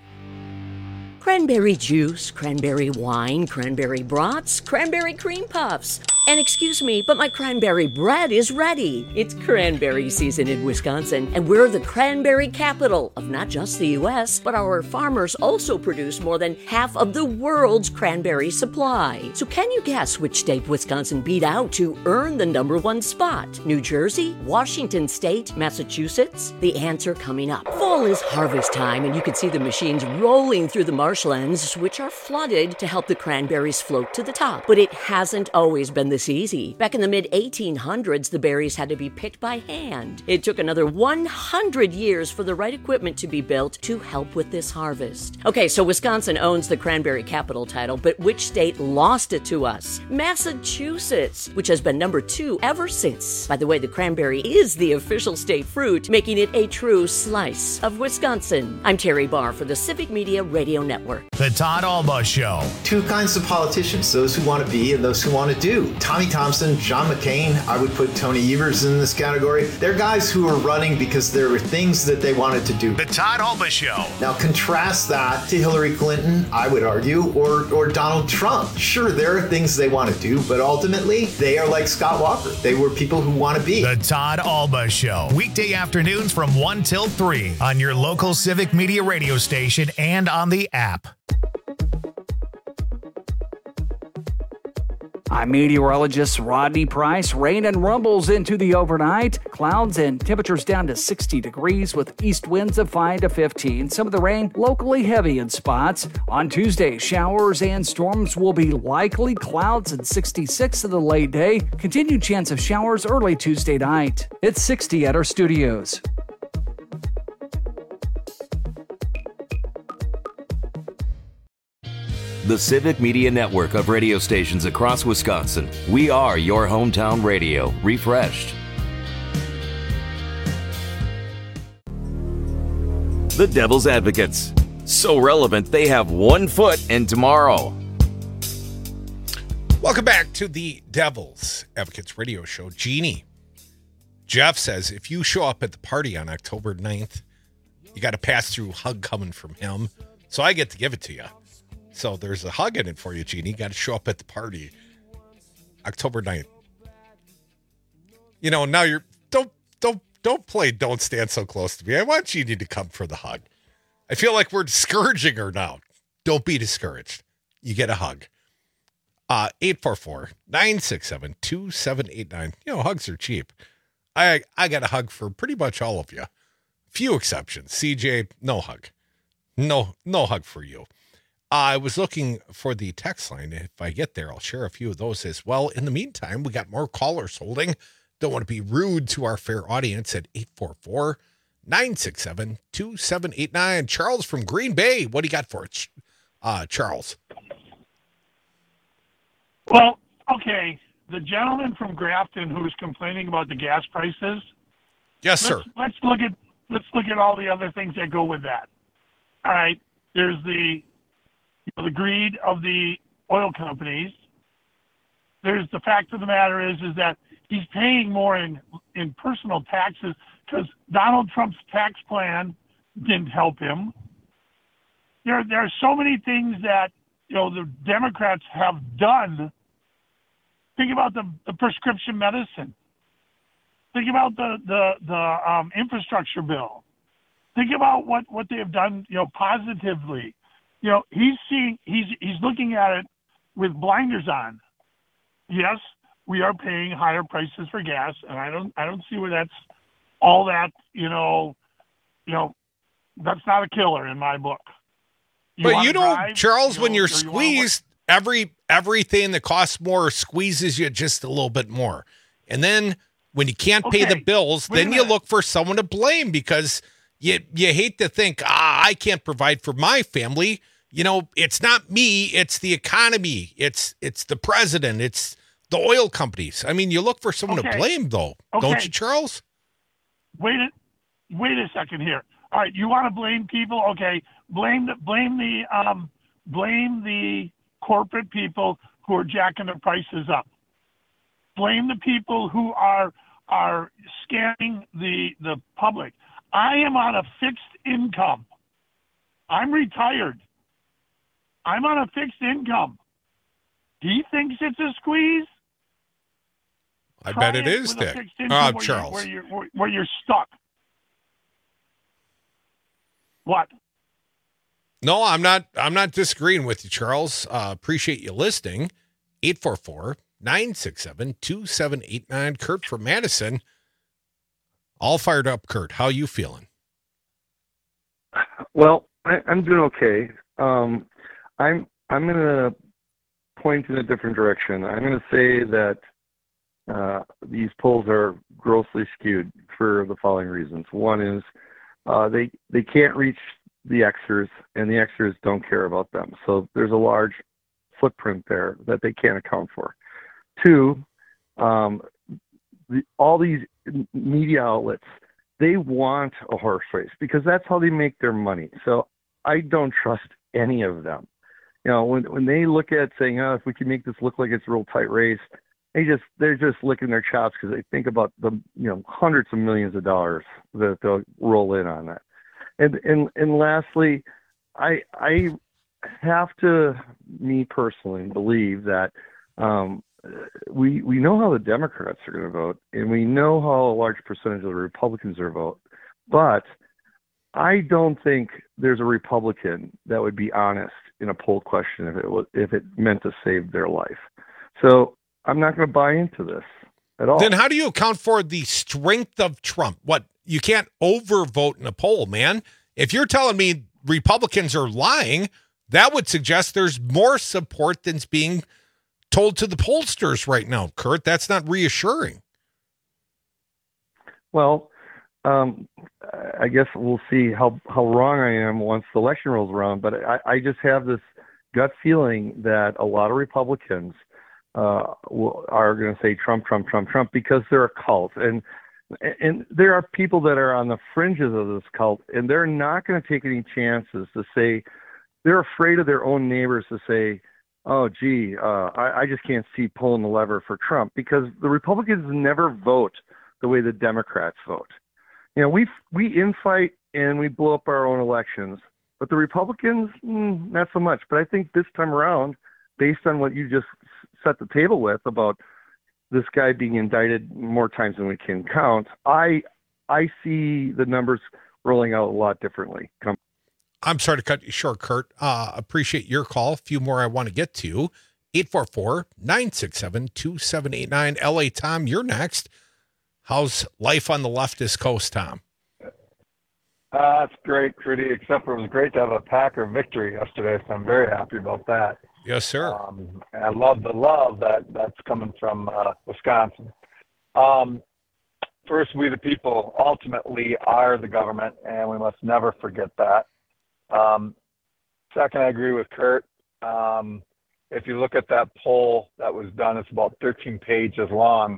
Cranberry juice, cranberry wine, cranberry brats, cranberry cream puffs. And excuse me, but my cranberry bread is ready. It's cranberry season in Wisconsin, and we're the cranberry capital of not just the U S, but our farmers also produce more than half of the world's cranberry supply. So can you guess which state Wisconsin beat out to earn the number one spot? New Jersey, Washington State, Massachusetts? The answer coming up. Fall is harvest time, and you can see the machines rolling through the marshlands, which are flooded to help the cranberries float to the top. But it hasn't always been this easy. Back in the mid eighteen hundreds, the berries had to be picked by hand. It took another one hundred years for the right equipment to be built to help with this harvest. Okay, so Wisconsin owns the cranberry capital title, but which state lost it to us? Massachusetts, which has been number two ever since. By the way, the cranberry is the official state fruit, making it a true slice of Wisconsin. I'm Terry Barr for the Civic Media Radio Network. The Todd Alba Show. Two kinds of politicians, those who want to be and those who want to do. Tommy Thompson, John McCain, I would put Tony Evers in this category. They're guys who are running because there were things that they wanted to do. The Todd Alba Show. Now contrast that to Hillary Clinton, I would argue, or, or Donald Trump. Sure, there are things they want to do, but ultimately, they are like Scott Walker. They were people who want to be. The Todd Alba Show. Weekday afternoons from one till three on your local Civic Media radio station and on the app. I'm meteorologist Rodney Price. Rain and rumbles into the overnight. Clouds and temperatures down to sixty degrees with east winds of five to fifteen. Some of the rain locally heavy in spots. On Tuesday, showers and storms will be likely. Clouds and sixty-six in the late day. Continued chance of showers early Tuesday night. It's sixty at our studios. The Civic Media Network of radio stations across Wisconsin. We are your hometown radio, refreshed. The Devil's Advocates. So relevant, they have one foot in tomorrow. Welcome back to the Devil's Advocates radio show. Jeannie. Jeff says, if you show up at the party on October ninth, you got a pass-through hug coming from him. So I get to give it to you. So there's a hug in it for you, Jeannie. You got to show up at the party October ninth. You know, now you're don't don't don't play Don't Stand So Close to Me. I want Jeannie to come for the hug. I feel like we're discouraging her now. Don't be discouraged. You get a hug. Uh eight four four, nine six seven, two seven eight nine. You know, hugs are cheap. I I got a hug for pretty much all of you. Few exceptions. C J, no hug. No no hug for you. I was looking for the text line. If I get there, I'll share a few of those as well. In the meantime, we got more callers holding. Don't want to be rude to our fair audience at eight four four, nine six seven, two seven eight nine. Charles from Green Bay. What do you got for it, uh, Charles? Well, okay. The gentleman from Grafton who was complaining about the gas prices. Yes, sir. Let's, let's look at let's look at all the other things that go with that. All right. There's the You know, the greed of the oil companies. There's the fact of the matter is, is that he's paying more in, in personal taxes because Donald Trump's tax plan didn't help him. There, there are so many things that, you know, the Democrats have done. Think about the, the prescription medicine. Think about the, the, the um, infrastructure bill. Think about what, what they have done, you know, positively. You know, he's seeing, he's he's looking at it with blinders on. Yes, we are paying higher prices for gas, and I don't I don't see where that's all that, you know, you know, that's not a killer in my book. You but you know, drive, Charles, you know, when you're you squeezed, every everything that costs more squeezes you just a little bit more. And then when you can't Okay, pay the bills, wait a then you minute. look for someone to blame because you you hate to think, ah, I can't provide for my family. You know, it's not me, it's the economy, it's it's the president, it's the oil companies. I mean, you look for someone Okay. to blame, though, Okay. don't you, Charles? Wait a, wait a second here. All right, you want to blame people? Okay, blame the blame the um, blame the corporate people who are jacking the prices up. Blame the people who are are scamming the the public. I am on a fixed income. I'm retired. I'm on a fixed income. He thinks it's a squeeze. I Try bet it is, with a Dick. fixed income Uh, where Charles. You're, where, you're, where, where you're stuck. What? No, I'm not. I'm not disagreeing with you, Charles. Uh, appreciate you listening. eight four four, nine six seven, two seven eight nine. Kurt from Madison. All fired up, Kurt. How you feeling? Well, I, I'm doing okay. Um, I'm I'm going to point in a different direction. I'm going to say that uh, these polls are grossly skewed for the following reasons. One is uh, they they can't reach the Xers, and the Xers don't care about them. So there's a large footprint there that they can't account for. Two, um, the, all these media outlets, they want a horse race because that's how they make their money. So I don't trust any of them. You know, when when they look at saying, oh, if we can make this look like it's a real tight race, they just they're just licking their chops because they think about the you know hundreds of millions of dollars that they'll roll in on that. And and and lastly, I I have to, me personally, believe that um, we we know how the Democrats are going to vote, and we know how a large percentage of the Republicans are vote, but I don't think there's a Republican that would be honest in a poll question if it was if it meant to save their life. So I'm not going to buy into this at all. Then how do you account for the strength of Trump? What, you can't overvote in a poll, man. If you're telling me Republicans are lying, that would suggest there's more support than's being told to the pollsters right now, Kurt. That's not reassuring. Well, um, I guess we'll see how, how wrong I am once the election rolls around. But I, I just have this gut feeling that a lot of Republicans uh, will, are going to say Trump, Trump, Trump, Trump, because they're a cult. And and there are people that are on the fringes of this cult, and they're not going to take any chances to say, they're afraid of their own neighbors to say, oh, gee, uh, I, I just can't see pulling the lever for Trump, because the Republicans never vote the way the Democrats vote. You know, we we infight and we blow up our own elections, but the Republicans, mm, not so much. But I think this time around, based on what you just set the table with about this guy being indicted more times than we can count, I I see the numbers rolling out a lot differently. Come. I'm sorry to cut you short, Kurt. Uh, appreciate your call. A few more I want to get to. eight four four, nine six seven, two seven eight nine. L A Tom, you're next. How's life on the leftist coast, Tom? Uh, that's great, Crudy, except for it was great to have a Packer victory yesterday, so I'm very happy about that. Yes, sir. Um, and I love the love that, that's coming from uh, Wisconsin. Um, first, we the people ultimately are the government, and we must never forget that. Um, second, I agree with Kurt. Um, if you look at that poll that was done, it's about thirteen pages long.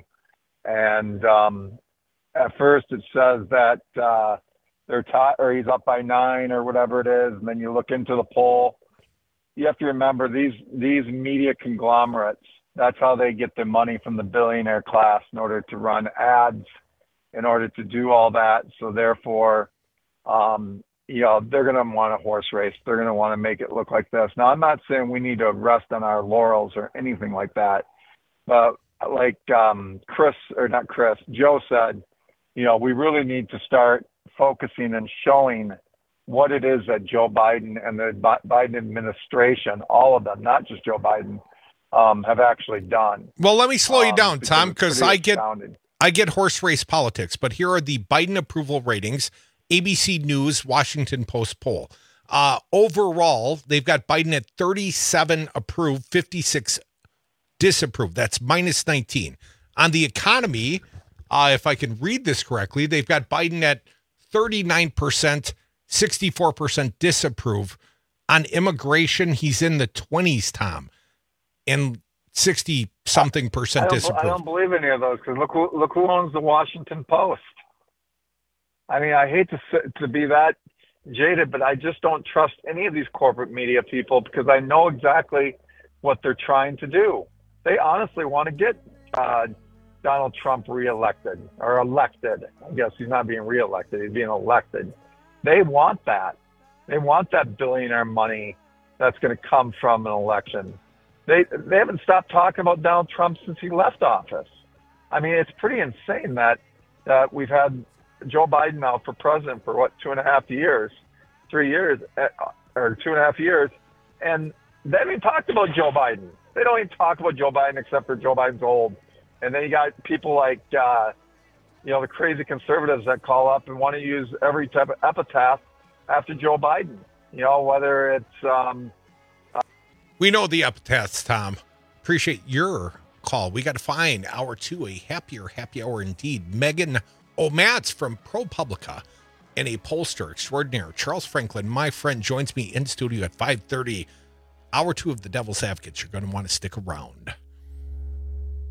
And um, at first it says that uh, they're tied, or he's up by nine or whatever it is. And then you look into the poll. You have to remember these these media conglomerates, that's how they get their money from the billionaire class in order to run ads, in order to do all that. So therefore, um, you know, they're going to want a horse race. They're going to want to make it look like this. Now, I'm not saying we need to rest on our laurels or anything like that. But like um, Chris, or not Chris, Joe said, you know, we really need to start focusing and showing what it is that Joe Biden and the Biden administration, all of them, not just Joe Biden, um, have actually done. Well, let me slow you um, down, Tom, because I get astounding. I get horse race politics. But here are the Biden approval ratings. A B C News, Washington Post poll. Uh, overall, they've got Biden at thirty-seven approved, fifty-six disapproved. That's minus nineteen. On the economy, uh, if I can read this correctly, they've got Biden at thirty-nine percent, sixty-four percent disapprove. On immigration, he's in the twenties, Tom, and sixty-something percent I don't, disapprove. I don't believe any of those, because look who, look who owns the Washington Post. I mean, I hate to to be that jaded, but I just don't trust any of these corporate media people, because I know exactly what they're trying to do. They honestly want to get uh, Donald Trump reelected, or elected. I guess he's not being reelected, he's being elected. They want that. They want that billionaire money that's going to come from an election. They they haven't stopped talking about Donald Trump since he left office. I mean, it's pretty insane that that we've had Joe Biden now for president for what, two and a half years, three years, or two and a half years, and they haven't even talked about Joe Biden. They don't even talk about Joe Biden except for Joe Biden's old. And then you got people like, uh, you know, the crazy conservatives that call up and want to use every type of epitaph after Joe Biden. You know, whether it's um, uh, we know the epitaphs, Tom. Appreciate your call. We got to find hour two, a happier, happy hour indeed. Megan O'Mats from ProPublica and a pollster extraordinaire. Charles Franklin, my friend, joins me in studio at five thirty. Hour two of the Devil's Advocates. You're going to want to stick around.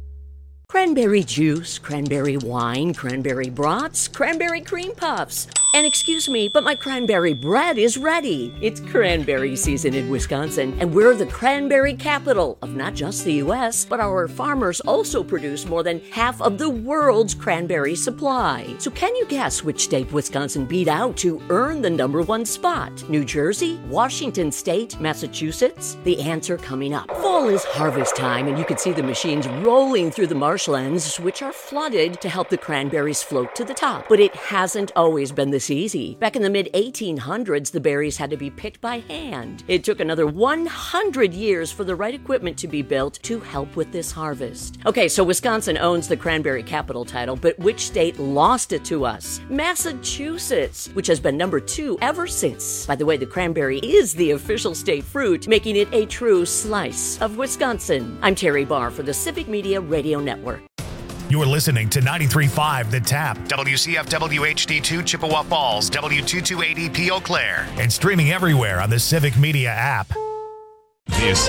Cranberry juice, cranberry wine, cranberry brats, cranberry cream puffs. And excuse me, but my cranberry bread is ready. It's cranberry season in Wisconsin, and we're the cranberry capital of not just the U S, but our farmers also produce more than half of the world's cranberry supply. So can you guess which state Wisconsin beat out to earn the number one spot? New Jersey, Washington State, Massachusetts? The answer coming up. Fall is harvest time, and you can see the machines rolling through the marshlands, which are flooded to help the cranberries float to the top. But it hasn't always been this easy. Back in the mid eighteen hundreds, the berries had to be picked by hand. It took another one hundred years for the right equipment to be built to help with this harvest. Okay, so Wisconsin owns the cranberry capital title, but which state lost it to us? Massachusetts, which has been number two ever since. By the way, the cranberry is the official state fruit, making it a true slice of Wisconsin. I'm Terry Barr for the Civic Media Radio Network. You're listening to ninety-three point five The Tap, W C F W H D two Chippewa Falls, W two two eighty P Eau Claire, and streaming everywhere on the Civic Media app. This